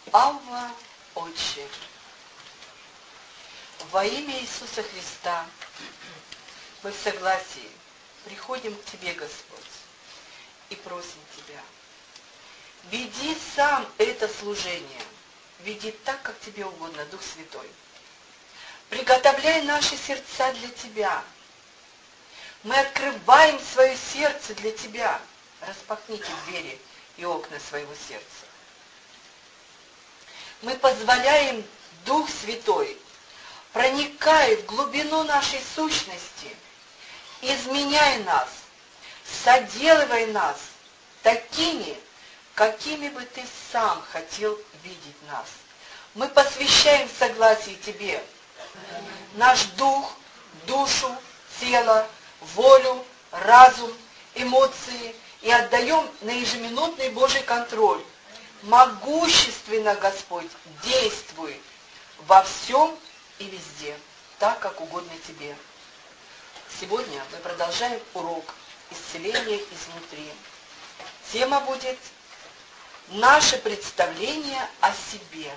Авва, Отче, во имя Иисуса Христа мы в согласии приходим к Тебе, Господь, и просим Тебя, веди сам это служение, веди так, как Тебе угодно, Дух Святой. Приготовляй наши сердца для Тебя. Мы открываем свое сердце для Тебя. Распахните двери и окна своего сердца. Мы позволяем, Дух Святой, проникай в глубину нашей сущности, изменяй нас, соделывай нас такими, какими бы Ты сам хотел видеть нас. Мы посвящаем в согласии Тебе наш дух, душу, тело, волю, разум, эмоции и отдаем на ежеминутный Божий контроль. Могущественно, Господь, действуй во всем и везде, так, как угодно Тебе. Сегодня мы продолжаем урок исцеления изнутри. Тема будет «Наше представление о себе».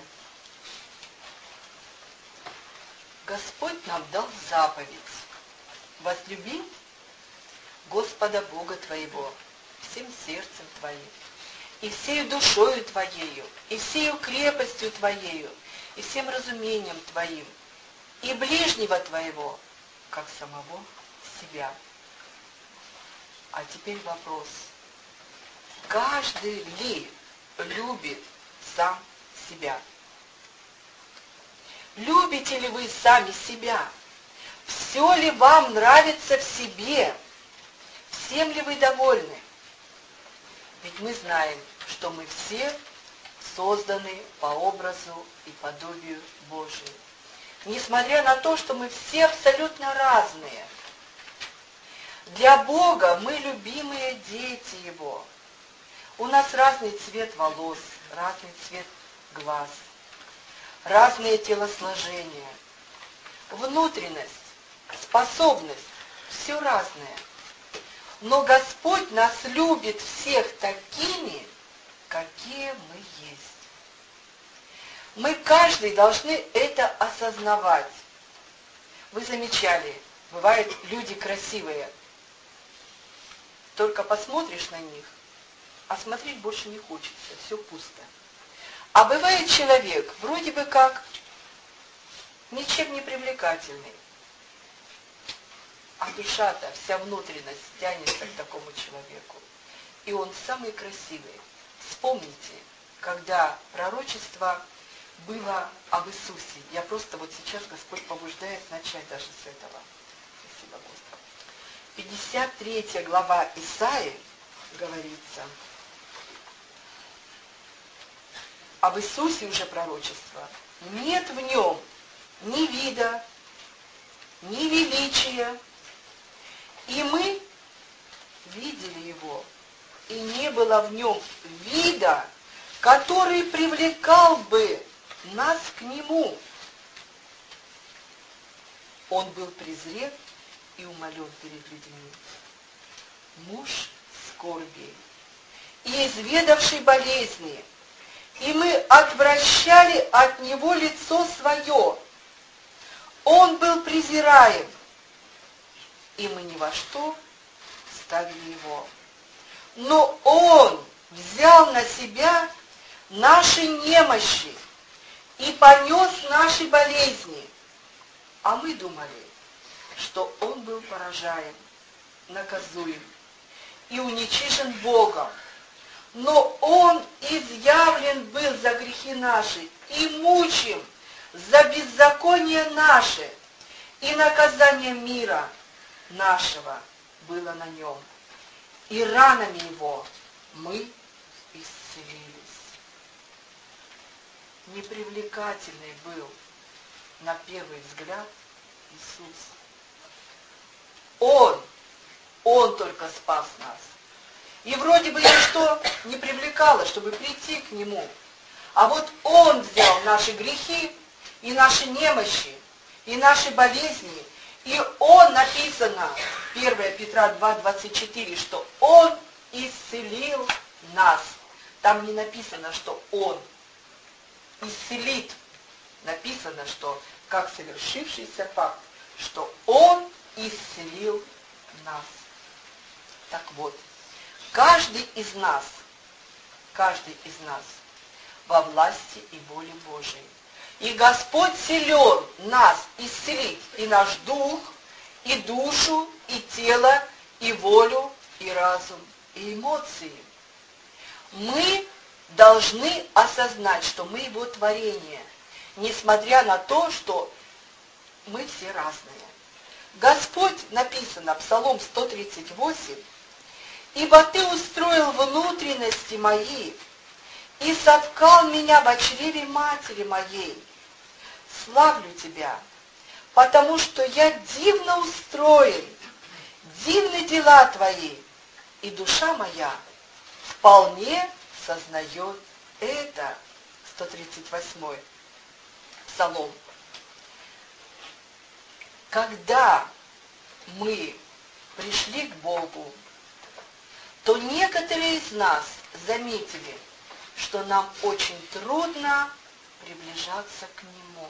Господь нам дал заповедь: возлюби Господа Бога твоего всем сердцем твоим, и всею душою твоею, и всею крепостью твоею, и всем разумением твоим, и ближнего твоего, как самого себя. А теперь вопрос. Каждый ли любит сам себя? Любите ли вы сами себя? Все ли вам нравится в себе? Всем ли вы довольны? Ведь мы знаем, что мы все созданы по образу и подобию Божию. Несмотря на то, что мы все абсолютно разные. Для Бога мы любимые дети Его. У нас разный цвет волос, разный цвет глаз, разные телосложения, внутренность, способность, все разное. Но Господь нас любит всех такими, какие мы есть. Мы каждый должны это осознавать. Вы замечали, бывают люди красивые. Только посмотришь на них, а смотреть больше не хочется, все пусто. А бывает человек, вроде бы как, ничем не привлекательный, а душа-то, вся внутренность тянется к такому человеку. И он самый красивый. Вспомните, когда пророчество было об Иисусе. Я просто вот сейчас Господь побуждает начать даже с этого. Спасибо, Господи. 53 глава Исаии говорится об Иисусе уже пророчество. Нет в нем ни вида, ни величия. И мы видели его, и не было в нем вида, который привлекал бы нас к нему. Он был презрен и умолен перед людьми, муж скорби и изведавший болезни, и мы отвращали от него лицо свое. Он был презираем, и мы ни во что ставили его. Но он взял на себя наши немощи и понес наши болезни. А мы думали, что он был поражаем, наказуем и уничижен Богом. Но он изъявлен был за грехи наши и мучим за беззаконие наше, и наказание мира нашего было на нем, и ранами его мы исцелились. Непривлекательный был на первый взгляд Иисус. Он только спас нас. И вроде бы ничто не привлекало, чтобы прийти к Нему. А вот Он взял наши грехи и наши немощи, и наши болезни, и Он, написано, 1 Петра 2:24, что Он исцелил нас. Там не написано, что Он исцелит. Написано, что как совершившийся факт, что Он исцелил нас. Так вот, каждый из нас во власти и воле Божией. И Господь силен нас исцелить и наш дух, и душу, и тело, и волю, и разум, и эмоции. Мы должны осознать, что мы Его творение, несмотря на то, что мы все разные. Господь, написано, Псалом 138, «Ибо Ты устроил внутренности мои, и соткал меня в чреве матери моей. Славлю Тебя, потому что я дивно устроен, дивны дела Твои, и душа моя вполне сознает это». 138 Псалом. Когда мы пришли к Богу, то некоторые из нас заметили, что нам очень трудно приближаться к Нему.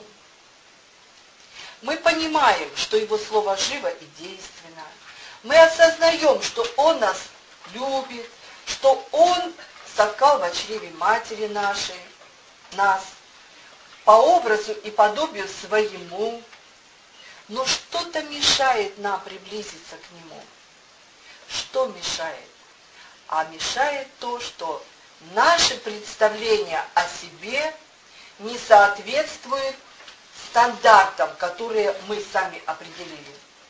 Мы понимаем, что Его Слово живо и действенно. Мы осознаем, что Он нас любит, что Он соткал в чреве матери нашей, нас, по образу и подобию Своему. Но что-то мешает нам приблизиться к Нему. Что мешает? А мешает то, что наши представления о себе не соответствуют стандартам, которые мы сами определили.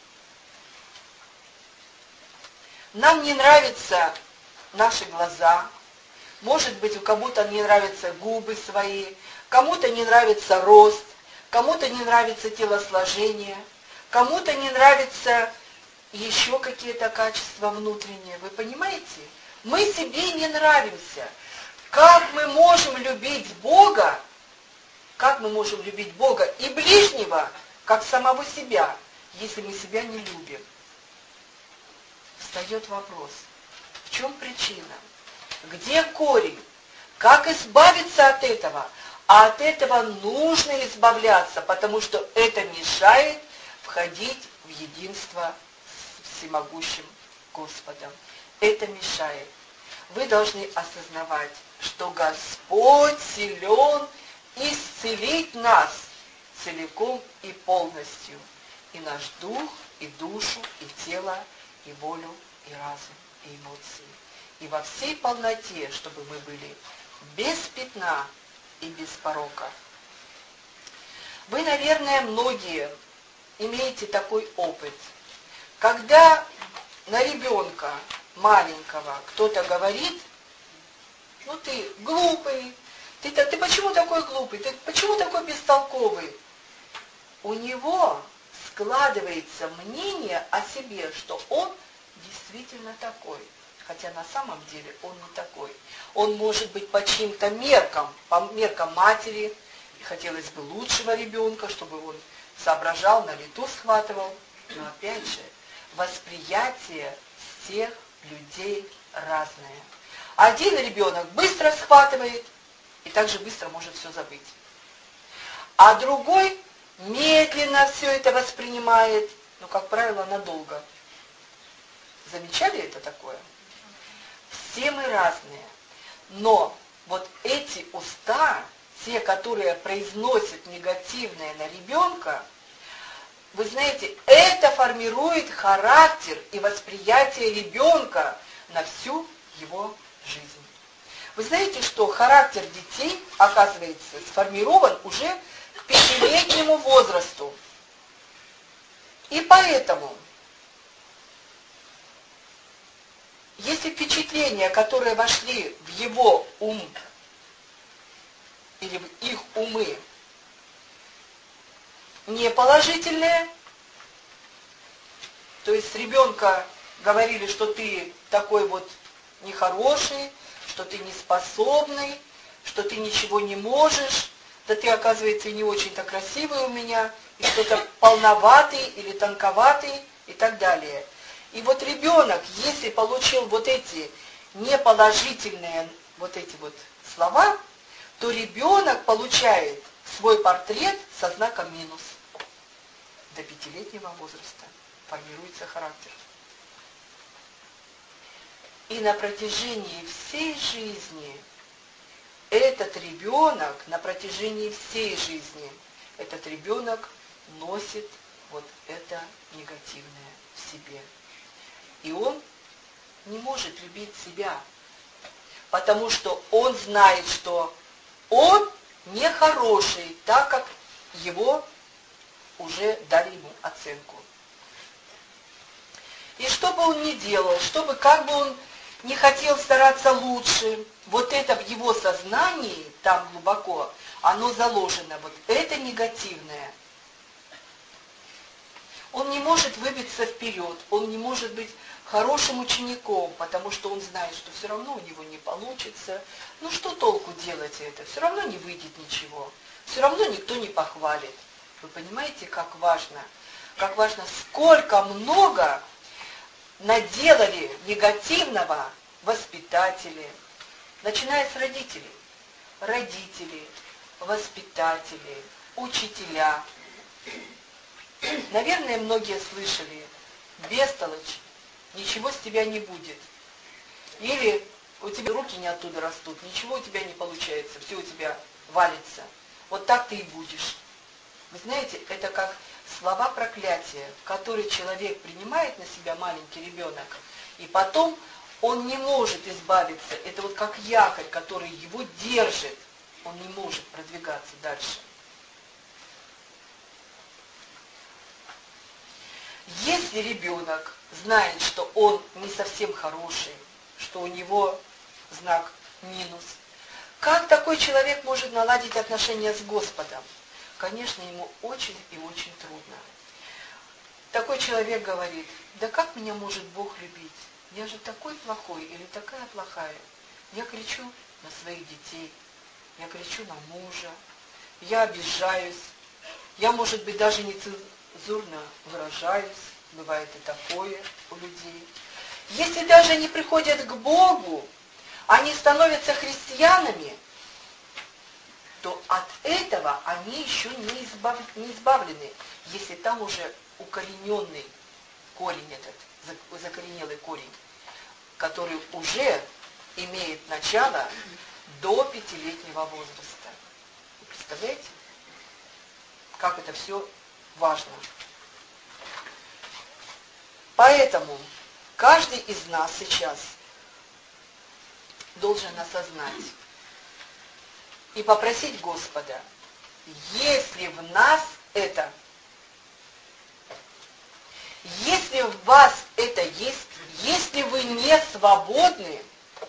Нам не нравятся наши глаза, может быть, у кого-то не нравятся губы свои, кому-то не нравится рост, кому-то не нравится телосложение, кому-то не нравятся еще какие-то качества внутренние. Вы понимаете? Мы себе не нравимся. Как мы можем любить Бога? Как мы можем любить Бога и ближнего, как самого себя, если мы себя не любим? Встает вопрос, в чем причина? Где корень? Как избавиться от этого? А от этого нужно избавляться, потому что это мешает входить в единство с всемогущим Господом. Это мешает. Вы должны осознавать, что Господь силен исцелить нас целиком и полностью. И наш дух, и душу, и тело, и волю, и разум, и эмоции. И во всей полноте, чтобы мы были без пятна и без порока. Вы, наверное, многие имеете такой опыт. Когда на ребенка маленького кто-то говорит: ну ты глупый, ты почему такой глупый, ты почему такой бестолковый? У него складывается мнение о себе, что он действительно такой. Хотя на самом деле он не такой. Он может быть по чьим-то меркам, по меркам матери, и хотелось бы лучшего ребенка, чтобы он соображал, на лету схватывал. Но опять же, восприятие всех людей разное. Один ребенок быстро схватывает и также быстро может все забыть. А другой медленно все это воспринимает, но, как правило, надолго. Замечали это такое? Все мы разные. Но вот эти уста, те, которые произносят негативное на ребенка, вы знаете, это формирует характер и восприятие ребенка на всю его жизнь. Вы знаете, что характер детей, оказывается, сформирован уже к 5-летнему возрасту. И поэтому, если впечатления, которые вошли в его ум или в их умы, не положительные, то есть с ребенка говорили, что ты такой вот нехороший, что ты неспособный, что ты ничего не можешь, да ты, оказывается, и не очень-то красивый у меня, и что-то полноватый или тонковатый и так далее. И вот ребенок, если получил вот эти неположительные вот эти вот слова, то ребенок получает свой портрет со знаком минус. До 5-летнего возраста формируется характер. И на протяжении всей жизни этот ребенок, этот ребенок носит вот это негативное в себе. И он не может любить себя, потому что он знает, что он нехороший, так как его уже дали ему оценку. И что бы он ни делал, как бы он не хотел стараться лучше, вот это в его сознании, там глубоко, оно заложено, вот это негативное. Он не может выбиться вперед, он не может быть хорошим учеником, потому что он знает, что все равно у него не получится. Ну что толку делать это? Все равно не выйдет ничего. Все равно никто не похвалит. Вы понимаете, как важно, сколько много наделали негативного воспитатели, начиная с родителей. Родители, воспитатели, учителя. Наверное, многие слышали: бестолочь, ничего с тебя не будет. Или у тебя руки не оттуда растут, ничего у тебя не получается, все у тебя валится. Вот так ты и будешь. Вы знаете, это как слова проклятия, которые человек принимает на себя, маленький ребенок, и потом он не может избавиться. Это вот как якорь, который его держит. Он не может продвигаться дальше. Если ребенок знает, что он не совсем хороший, что у него знак минус, как такой человек может наладить отношения с Господом? Конечно, ему очень и очень трудно. Такой человек говорит: да как меня может Бог любить? Я же такой плохой или такая плохая. Я кричу на своих детей, я кричу на мужа, я обижаюсь, я, может быть, даже нецензурно выражаюсь, бывает и такое у людей. Если даже они приходят к Богу, они становятся христианами, то от этого они еще не избавлены, если там уже укорененный корень этот, закоренелый корень, который уже имеет начало до 5-летнего возраста. Вы представляете, как это все важно? Поэтому каждый из нас сейчас должен осознать и попросить Господа: если в нас это, если в вас это есть, если вы не свободны,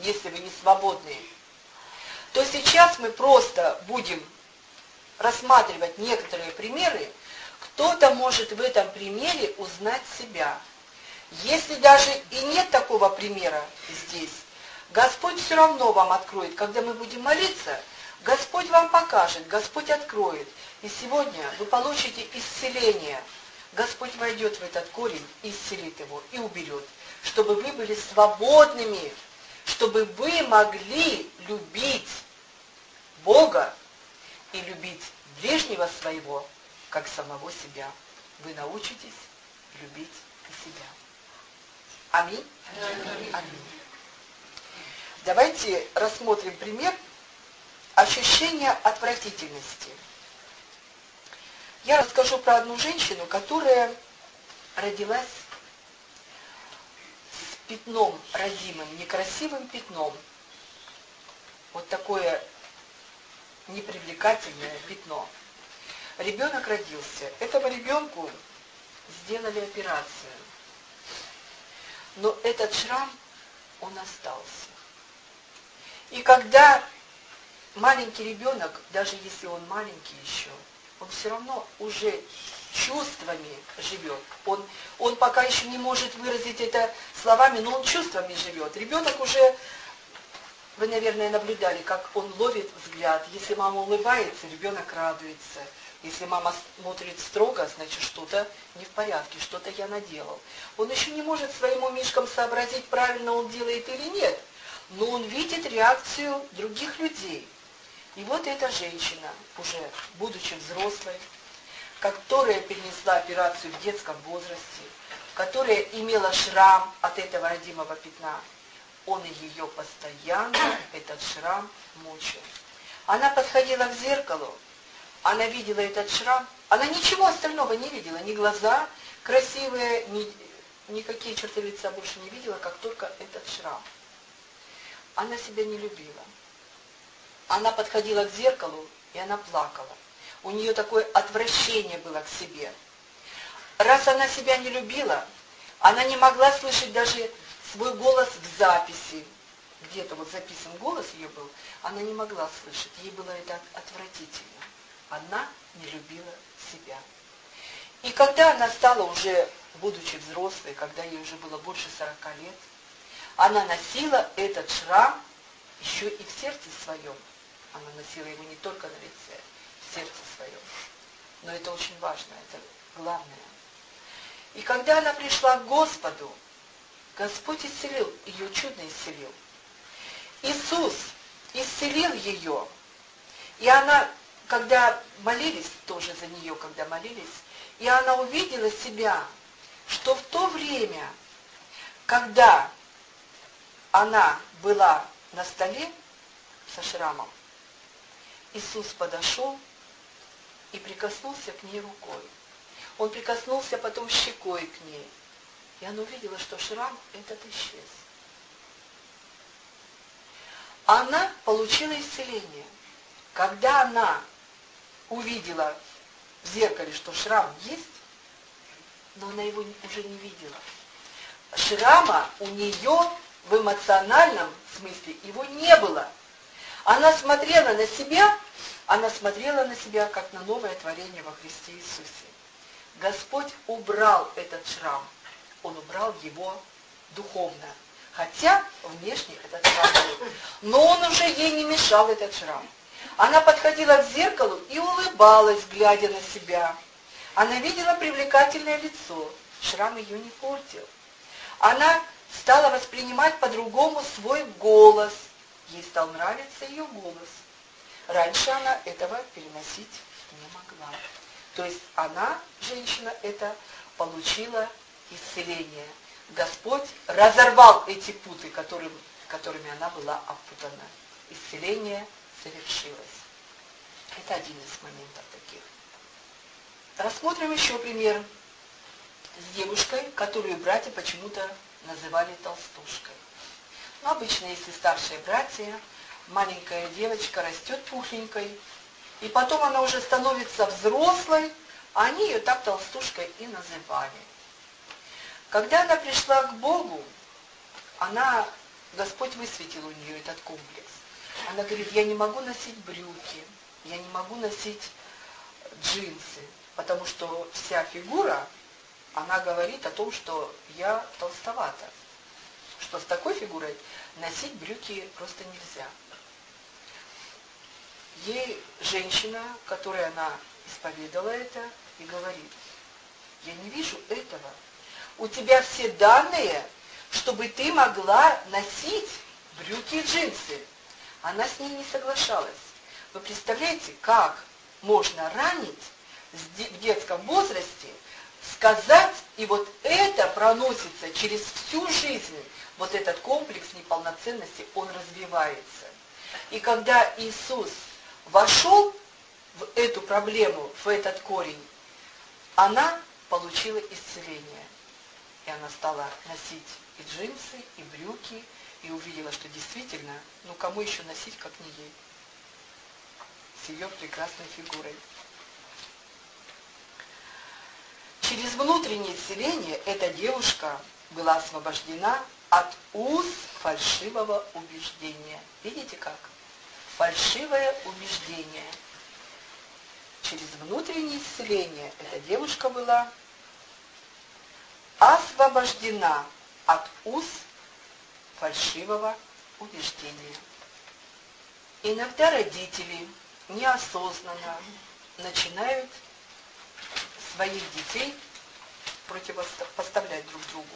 то сейчас мы просто будем рассматривать некоторые примеры. Кто-то может в этом примере узнать себя. Если даже и нет такого примера здесь, Господь все равно вам откроет. Когда мы будем молиться, Господь вам покажет, Господь откроет. И сегодня вы получите исцеление. Господь войдет в этот корень и исцелит его, и уберет. Чтобы вы были свободными, чтобы вы могли любить Бога и любить ближнего своего, как самого себя. Вы научитесь любить и себя. Аминь? Аминь. Давайте рассмотрим пример ощущения отвратительности. Я расскажу про одну женщину, которая родилась с пятном родимым, некрасивым пятном. Вот такое непривлекательное пятно. Ребенок родился. Этому ребенку сделали операцию. Но этот шрам, он остался. И когда маленький ребенок, даже если он маленький еще, он все равно уже чувствами живет. Он пока еще не может выразить это словами, но он чувствами живет. Ребенок уже, вы, наверное, наблюдали, как он ловит взгляд. Если мама улыбается, ребенок радуется. Если мама смотрит строго, значит, что-то не в порядке, что-то я наделал. Он еще не может своим умишкам сообразить, правильно он делает или нет, но он видит реакцию других людей. И вот эта женщина, уже будучи взрослой, которая перенесла операцию в детском возрасте, которая имела шрам от этого родимого пятна, он ее постоянно, этот шрам, мучил. Она подходила к зеркалу, она видела этот шрам, она ничего остального не видела, ни глаза красивые, никакие черты лица больше не видела, как только этот шрам. Она себя не любила. Она подходила к зеркалу, и она плакала. У нее такое отвращение было к себе. Раз она себя не любила, она не могла слышать даже свой голос в записи. Где-то вот записан голос ее был, она не могла слышать. Ей было это отвратительно. Она не любила себя. И когда она стала уже, будучи взрослой, когда ей уже было больше 40 лет, она носила этот шрам еще и в сердце своем. Она носила его не только на лице, в сердце своем. Но это очень важно, это главное. И когда она пришла к Господу, Господь исцелил ее, чудно исцелил. Иисус исцелил ее. И она, когда молились, тоже за нее, когда молились, и она увидела себя, что в то время, когда она была на столе со шрамом, Иисус подошел и прикоснулся к ней рукой. Он прикоснулся потом щекой к ней. И она увидела, что шрам этот исчез. Она получила исцеление. Когда она увидела в зеркале, что шрам есть, но она его уже не видела. Шрама у нее в эмоциональном смысле его не было. Она смотрела на себя как на новое творение во Христе Иисусе. Господь убрал этот шрам. Он убрал его духовно. Хотя внешне этот шрам был. Но он уже ей не мешал, этот шрам. Она подходила к зеркалу и улыбалась, глядя на себя. Она видела привлекательное лицо. Шрам ее не портил. Она стала воспринимать по-другому свой голос. Ей стал нравиться ее голос. Раньше она этого переносить не могла. То есть она, женщина эта, получила исцеление. Господь разорвал эти путы, которыми она была опутана. Исцеление совершилось. Это один из моментов таких. Рассмотрим еще пример с девушкой, которую братья почему-то называли толстушкой. Но обычно, если старшие братья, маленькая девочка растет пухленькой, и потом она уже становится взрослой, а они ее так толстушкой и называли. Когда она пришла к Богу, Господь высветил у нее этот комплекс. Она говорит: я не могу носить брюки, я не могу носить джинсы, потому что вся фигура, она говорит о том, что я толстовата, что с такой фигурой носить брюки просто нельзя. Ей женщина, которой она исповедала это, и говорит: я не вижу этого. У тебя все данные, чтобы ты могла носить брюки и джинсы. Она с ней не соглашалась. Вы представляете, как можно ранить в детском возрасте, сказать, и вот это проносится через всю жизнь. Вот этот комплекс неполноценности, он развивается. И когда Иисус вошел в эту проблему, в этот корень, она получила исцеление. И она стала носить и джинсы, и брюки, и увидела, что действительно, кому еще носить, как не ей, с ее прекрасной фигурой. Через внутреннее исцеление эта девушка была освобождена от уз фальшивого убеждения. Видите как? Фальшивое убеждение. Через внутреннее исцеление эта девушка была освобождена от уз фальшивого убеждения. Иногда родители неосознанно начинают своих детей противопоставлять друг другу.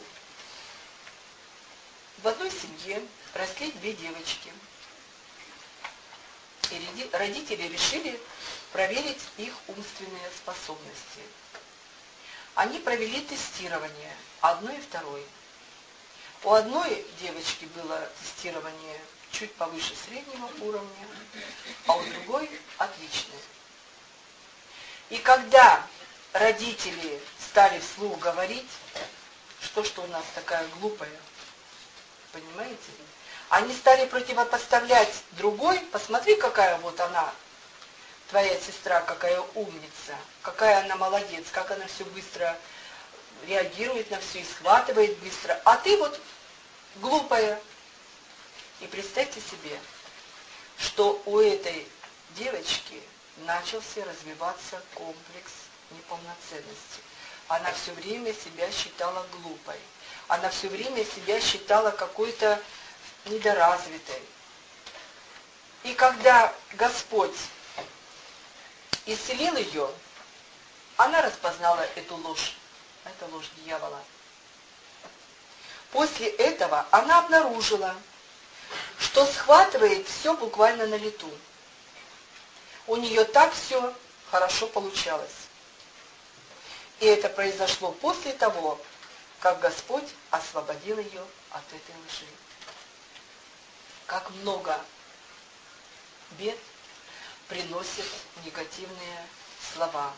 В одной семье росли две девочки. и родители решили проверить их умственные способности. Они провели тестирование, одной и второй. У одной девочки было тестирование чуть повыше среднего уровня, а у другой отличное. И когда родители стали вслух говорить, что у нас такая глупая, понимаете? Они стали противопоставлять другой, посмотри, какая вот она, твоя сестра, какая умница, какая она молодец, как она все быстро реагирует на все и схватывает быстро, а ты вот глупая. И представьте себе, что у этой девочки начался развиваться комплекс неполноценности. Она все время себя считала глупой. Она все время себя считала какой-то недоразвитой. И когда Господь исцелил ее, она распознала эту ложь. Это ложь дьявола. После этого она обнаружила, что схватывает все буквально на лету. У нее так все хорошо получалось. И это произошло после того, как Господь освободил ее от этой лжи. Как много бед приносят негативные слова.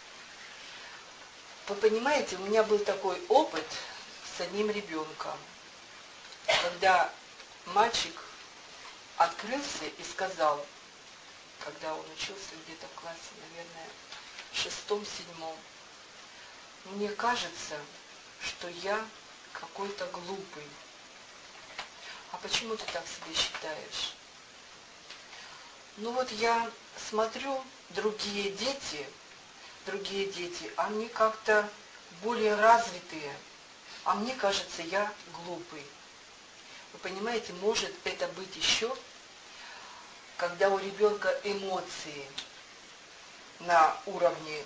Вы понимаете, у меня был такой опыт с одним ребенком, когда мальчик открылся и сказал, когда он учился где-то в классе, наверное, 6-7, мне кажется, что я какой-то глупый. А почему ты так себя считаешь? Ну вот я смотрю, другие дети, они как-то более развитые, а мне кажется, я глупый. Вы понимаете, может это быть еще, когда у ребенка эмоции на уровне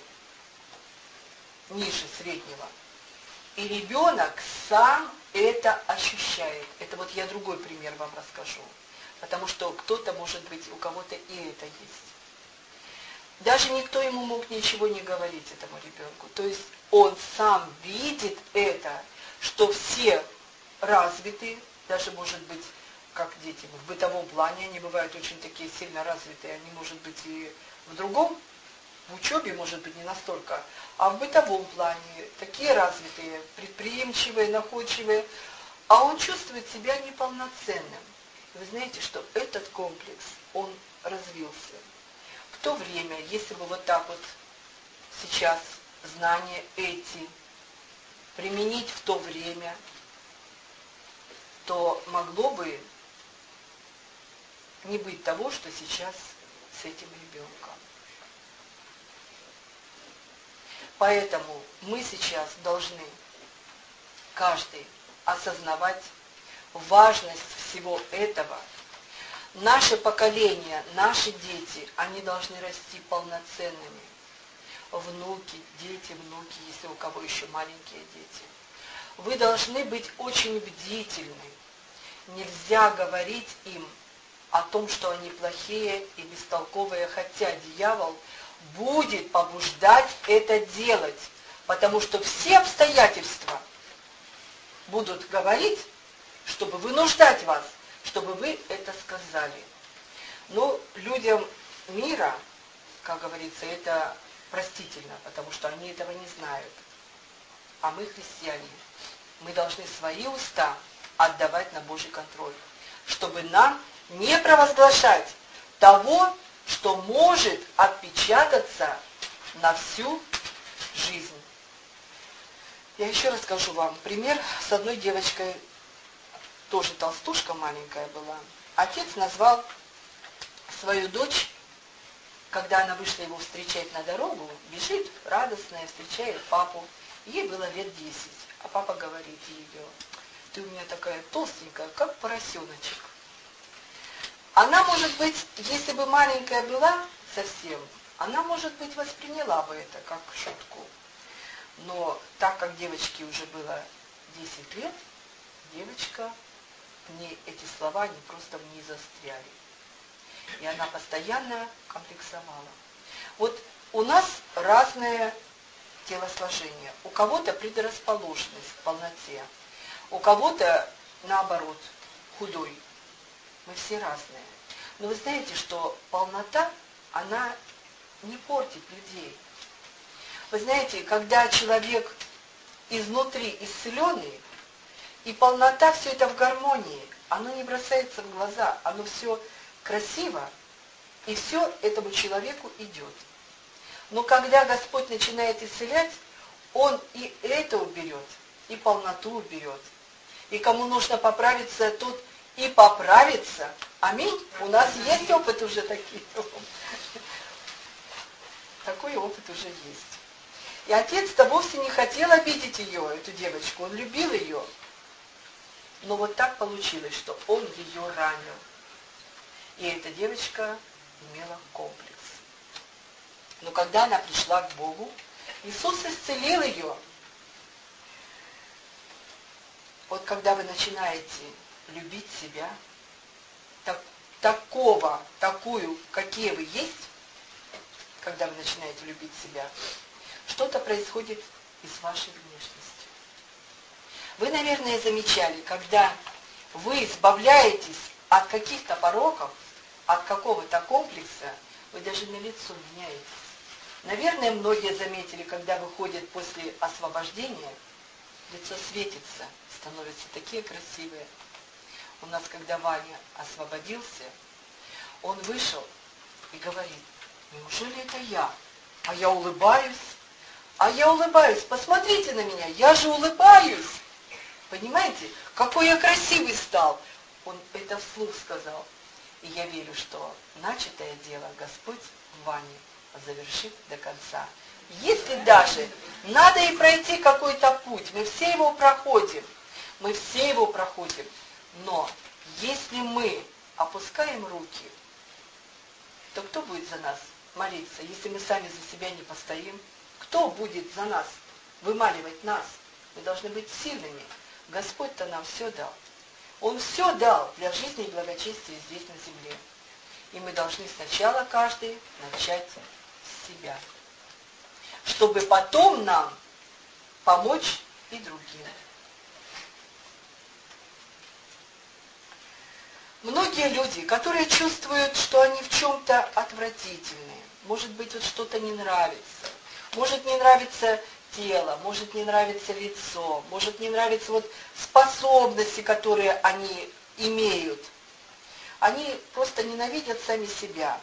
ниже среднего. И ребенок сам это ощущает. Это вот я другой пример вам расскажу. Потому что кто-то, может быть, у кого-то и это есть. Даже никто ему мог ничего не говорить, этому ребенку. То есть он сам видит это, что все развиты, даже, может быть, как дети, в бытовом плане они бывают очень такие сильно развитые, они, может быть, и в другом, в учебе, может быть, не настолько, а в бытовом плане такие развитые, предприимчивые, находчивые, а он чувствует себя неполноценным. Вы знаете, что этот комплекс, он развился. В то время, если бы вот так вот сейчас знания эти применить в то время, то могло бы не быть того, что сейчас с этим ребенком. Поэтому мы сейчас должны каждый осознавать важность всего этого. Наше поколение, наши дети, они должны расти полноценными. Внуки, дети, внуки, если у кого еще маленькие дети. Вы должны быть очень бдительны. Нельзя говорить им о том, что они плохие и бестолковые, хотя дьявол будет побуждать это делать, потому что все обстоятельства будут говорить, чтобы вынуждать вас, чтобы вы это сказали. Но людям мира, как говорится, это простительно, потому что они этого не знают. А мы, христиане, мы должны свои уста отдавать на Божий контроль, чтобы нам не провозглашать того, что может отпечататься на всю жизнь. Я еще расскажу вам пример с одной девочкой, тоже толстушка маленькая была. Отец назвал свою дочь, когда она вышла его встречать на дорогу, бежит радостная, встречает папу. Ей было лет 10, а папа говорит ее: ты у меня такая толстенькая, как поросеночек. Она, может быть, если бы маленькая была совсем, она, может быть, восприняла бы это как шутку. Но так как девочке уже было 10 лет, девочка, в ней эти слова, они просто в ней застряли. И она постоянно комплексовала. Вот у нас разное телосложение. У кого-то предрасположенность к полноте, у кого-то наоборот, худой. Мы все разные. Но вы знаете, что полнота, она не портит людей. Вы знаете, когда человек изнутри исцеленный, и полнота, все это в гармонии, оно не бросается в глаза, оно все красиво, и все этому человеку идет. Но когда Господь начинает исцелять, Он и это уберет, и полноту уберет. И кому нужно поправиться, тот и поправится. Аминь. У нас есть опыт уже такой. Такой опыт уже есть. И отец-то вовсе не хотел обидеть ее, эту девочку. Он любил ее. Но вот так получилось, что он ее ранил. И эта девочка имела комплекс. Но когда она пришла к Богу, Иисус исцелил ее. Вот когда вы начинаете любить себя, такую, какие вы есть, когда вы начинаете любить себя, что-то происходит и с вашей внешностью. Вы, наверное, замечали, когда вы избавляетесь от каких-то пороков, от какого-то комплекса, вы даже на лицо меняетесь. Наверное, многие заметили, когда выходят после освобождения, лицо светится, становятся такие красивые. У нас, когда Ваня освободился, он вышел и говорит: неужели это я? А я улыбаюсь. Посмотрите на меня, я же улыбаюсь. Понимаете, какой я красивый стал. Он это вслух сказал. И я верю, что начатое дело Господь в Ване завершит до конца. Если даже надо и пройти какой-то путь, мы все его проходим, но если мы опускаем руки, то кто будет за нас молиться, если мы сами за себя не постоим? Кто будет за нас вымаливать нас? Мы должны быть сильными. Господь-то нам все дал. Он все дал для жизни и благочестия здесь на земле. И мы должны сначала каждый начать с себя, чтобы потом нам помочь и другим. Многие люди, которые чувствуют, что они в чем-то отвратительные, может быть, вот что-то не нравится, может не нравится тело, может не нравится лицо, может не нравятся вот способности, которые они имеют, они просто ненавидят сами себя.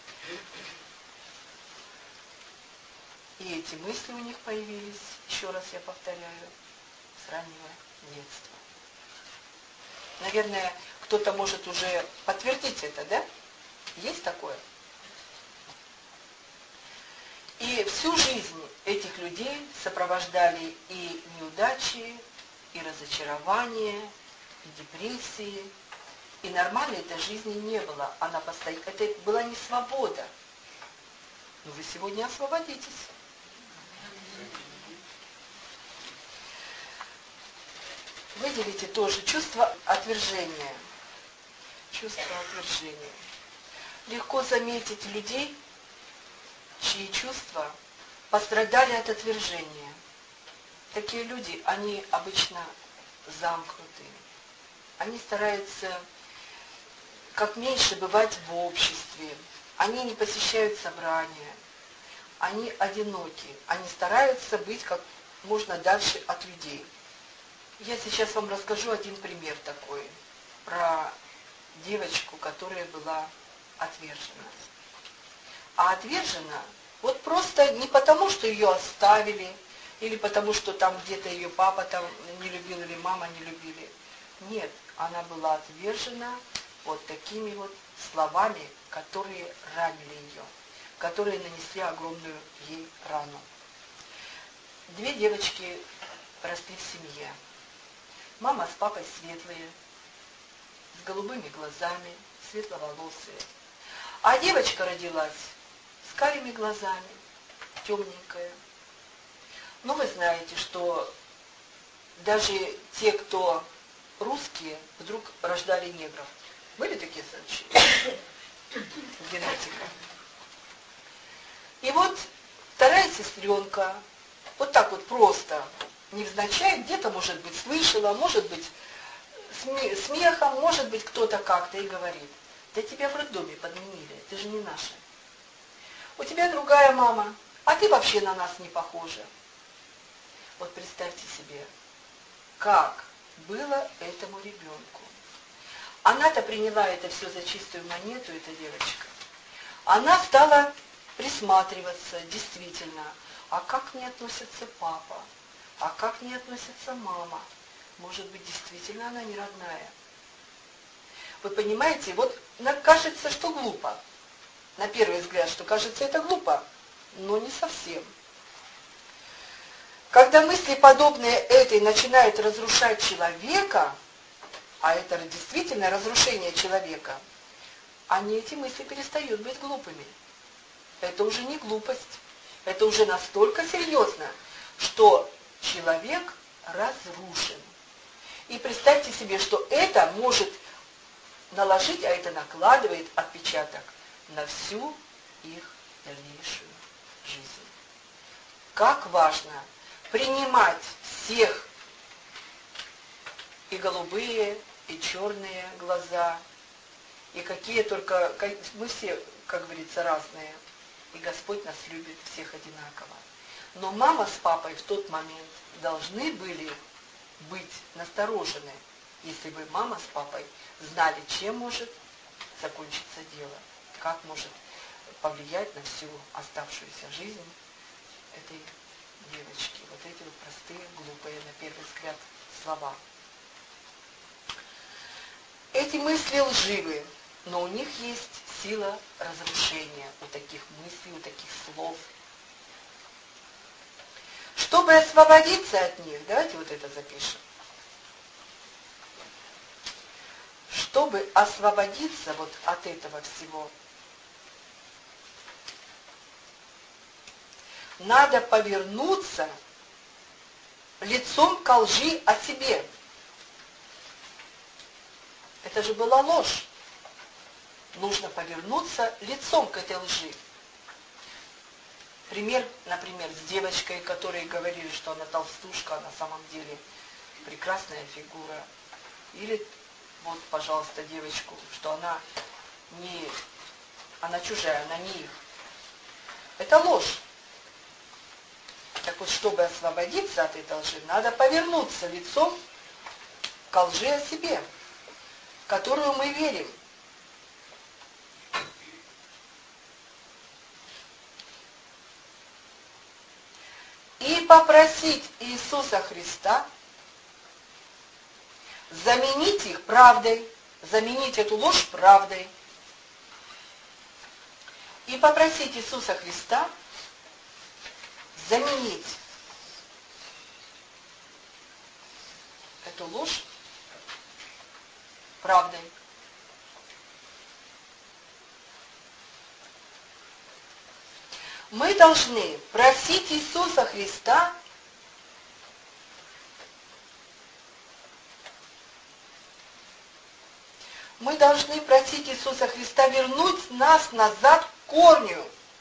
И эти мысли у них появились, еще раз я повторяю, с раннего детства. Наверное, кто-то может уже подтвердить это, да? Есть такое? И всю жизнь этих людей сопровождали и неудачи, и разочарования, и депрессии. И нормальной этой жизни не было. Это была не свобода. Но вы сегодня освободитесь. Выделите тоже чувство отвержения. Чувство отвержения. Легко заметить людей, чьи чувства пострадали от отвержения. Такие люди, они обычно замкнуты. Они стараются как меньше бывать в обществе. Они не посещают собрания. Они одиноки. Они стараются быть как можно дальше от людей. Я сейчас вам расскажу один пример такой, про девочку, которая была отвержена. А отвержена вот просто не потому, что ее оставили, или потому, что там где-то ее папа там не любил, или мама не любили. Нет, она была отвержена вот такими вот словами, которые ранили ее, которые нанесли огромную ей рану. Две девочки росли в семье. Мама с папой светлые, с голубыми глазами, светловолосые. А девочка родилась с карими глазами, темненькая. Но вы знаете, что даже те, кто русские, вдруг рождали негров. Были такие случаи? генетика. И вот вторая сестренка, вот так вот просто, невзначай, где-то, может быть, слышала, может быть, смехом, может быть, кто-то как-то и говорит: да тебя в роддоме подменили, ты же не наша. У тебя другая мама, а ты вообще на нас не похожа. Вот представьте себе, как было этому ребенку. Она-то приняла это все за чистую монету, эта девочка. Она стала присматриваться, действительно, а как к ней относится папа, а как к ней относится мама. Может быть, действительно она не родная. Вы понимаете, вот кажется, что глупо. На первый взгляд, что кажется это глупо, но не совсем. Когда мысли, подобные этой, начинают разрушать человека, а это действительно разрушение человека, эти мысли перестают быть глупыми. Это уже не глупость. Это уже настолько серьезно, что человек разрушен. И представьте себе, что это может наложить, а это накладывает отпечаток на всю их дальнейшую жизнь. Как важно принимать всех, и голубые, и черные глаза, и какие только, мы все, как говорится, разные, и Господь нас любит всех одинаково. Но мама с папой в тот момент должны были быть насторожены, если бы мама с папой знали, чем может закончиться дело, как может повлиять на всю оставшуюся жизнь этой девочки. Вот эти вот простые, глупые, на первый взгляд, слова. Эти мысли лживы, но у них есть сила разрушения, у таких мыслей, у таких слов. Чтобы освободиться от них, давайте вот это запишем. Чтобы освободиться вот от этого всего, надо повернуться лицом ко лжи о себе. Это же была ложь. Нужно повернуться лицом к этой лжи. Пример, например, с девочкой, которой говорили, что она толстушка, а на самом деле прекрасная фигура. Или вот, пожалуйста, девочку, что она чужая, она не их. Это ложь. Так вот, чтобы освободиться от этой лжи, надо повернуться лицом к лжи о себе, в которую мы верим. И попросить Иисуса Христа заменить их правдой, заменить эту ложь правдой. И попросить Иисуса Христа заменить эту ложь правдой. Мы должны просить Иисуса Христа вернуть нас назад к корню.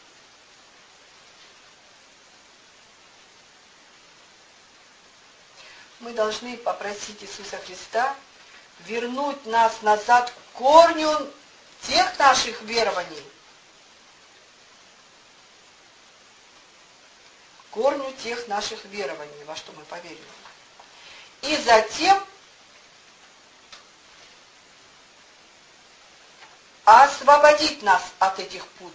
Мы должны попросить Иисуса Христа вернуть нас назад к корню тех наших верований, корню тех наших верований, во что мы поверили. И затем освободить нас от этих пут.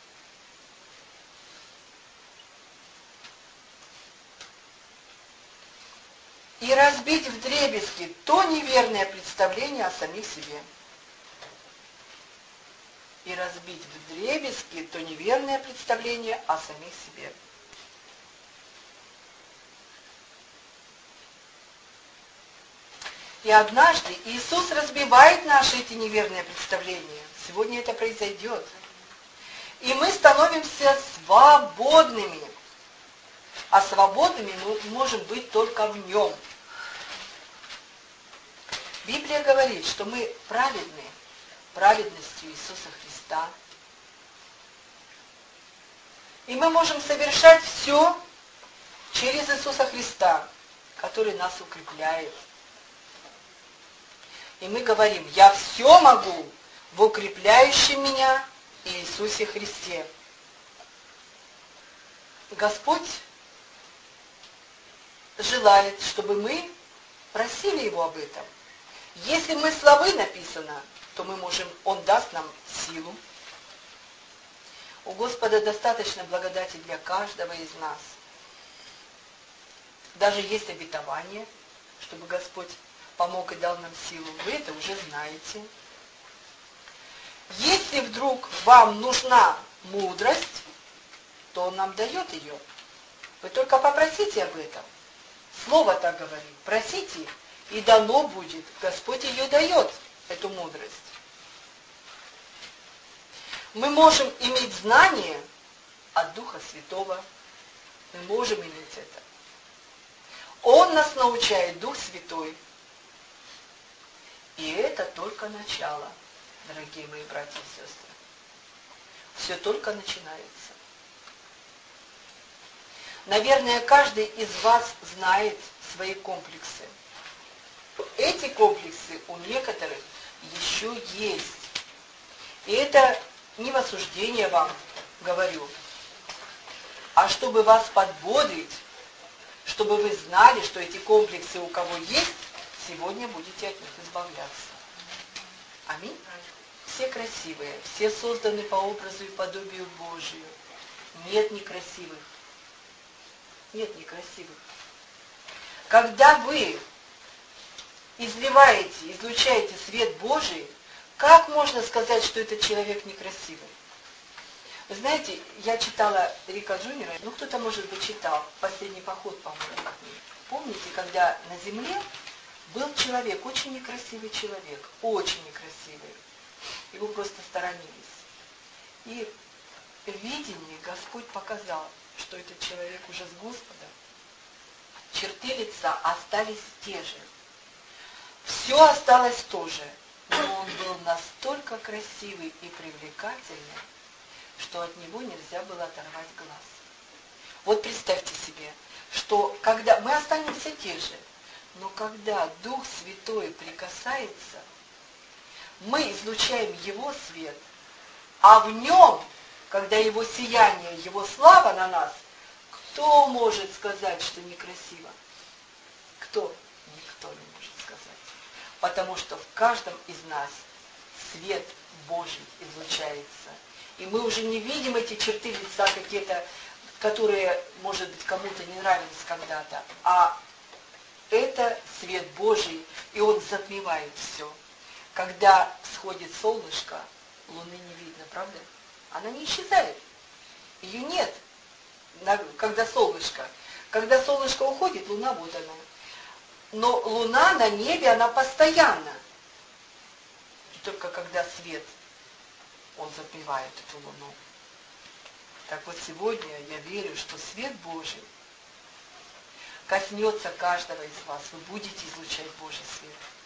И разбить вдребезги то неверное представление о самих себе. И разбить вдребезги то неверное представление о самих себе. И однажды Иисус разбивает наши эти неверные представления. Сегодня это произойдет. И мы становимся свободными. А свободными мы можем быть только в Нем. Библия говорит, что мы праведны праведностью Иисуса Христа. И мы можем совершать все через Иисуса Христа, который нас укрепляет. И мы говорим, я все могу в укрепляющем меня Иисусе Христе. Господь желает, чтобы мы просили Его об этом. Если мы слабы, написано, то мы можем, Он даст нам силу. У Господа достаточно благодати для каждого из нас. Даже есть обетование, чтобы Господь помог и дал нам силу. Вы это уже знаете. Если вдруг вам нужна мудрость, то Он нам дает ее. Вы только попросите об этом. Слово так говорит. Просите, и дано будет. Господь ее дает, эту мудрость. Мы можем иметь знание от Духа Святого. Мы можем иметь это. Он нас научает, Дух Святой. И это только начало, дорогие мои братья и сестры. Все только начинается. Наверное, каждый из вас знает свои комплексы. Эти комплексы у некоторых еще есть. И это не в осуждение вам говорю, а чтобы вас подбодрить, чтобы вы знали, что эти комплексы у кого есть, сегодня будете от них избавляться. Аминь. Все красивые, все созданы по образу и подобию Божию. Нет некрасивых. Нет некрасивых. Когда вы излучаете свет Божий, как можно сказать, что этот человек некрасивый? Вы знаете, я читала Рика Джуниора, кто-то, может быть, читал «Последний поход», по-моему. Помните, когда на земле был человек, очень некрасивый человек, очень некрасивый. Его просто сторонились. И в видении Господь показал, что этот человек уже с Господом. Черты лица остались те же. Все осталось то же. Но он был настолько красивый и привлекательный, что от него нельзя было оторвать глаз. Вот представьте себе, что когда мы останемся те же, но когда Дух Святой прикасается, мы излучаем Его свет, а в Нем, когда Его сияние, Его слава на нас, кто может сказать, что некрасиво? Кто? Никто не может сказать. Потому что в каждом из нас свет Божий излучается. И мы уже не видим эти черты лица какие-то, которые, может быть, кому-то не нравились когда-то, а это свет Божий, и он затмевает все. Когда сходит солнышко, луны не видно, правда? Она не исчезает. Ее нет. Когда солнышко уходит, луна вот она. Но луна на небе, она постоянно. И только когда свет, он затмевает эту луну. Так вот сегодня я верю, что свет Божий коснется каждого из вас. Вы будете излучать Божий свет.